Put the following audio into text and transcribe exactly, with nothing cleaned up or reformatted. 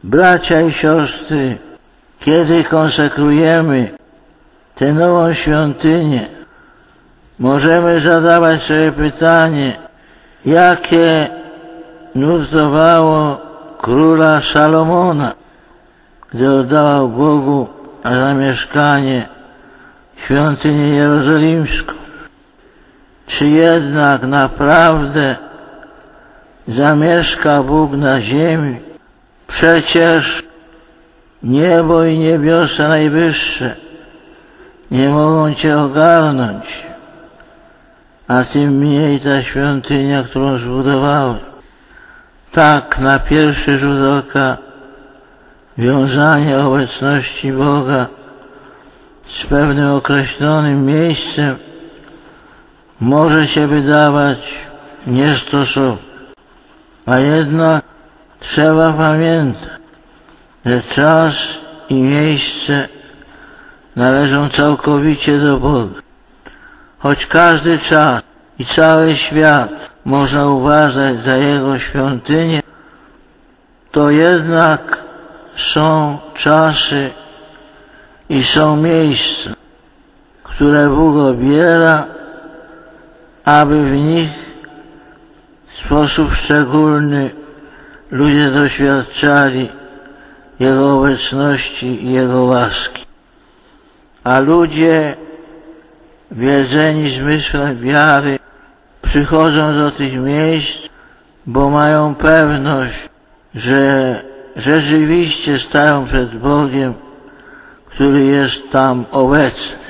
Bracia i siostry, kiedy konsekrujemy tę nową świątynię, możemy zadawać sobie pytanie, jakie nurtowało króla Salomona, gdy oddawał Bogu na zamieszkanie świątynię jerozolimską. Czy jednak naprawdę zamieszka Bóg na ziemi? Przecież niebo i niebiosa najwyższe nie mogą Cię ogarnąć, a tym mniej ta świątynia, którą zbudowałem. Tak na pierwszy rzut oka wiązanie obecności Boga z pewnym określonym miejscem może się wydawać niestosowne, a jednak trzeba pamiętać, że czas i miejsce należą całkowicie do Boga. Choć każdy czas i cały świat można uważać za Jego świątynię, to jednak są czasy i są miejsca, które Bóg obiera, aby w nich w sposób szczególny ludzie doświadczali Jego obecności i Jego łaski. A ludzie, wiedzeni zmysłem wiary, przychodzą do tych miejsc, bo mają pewność, że rzeczywiście stają przed Bogiem, który jest tam obecny.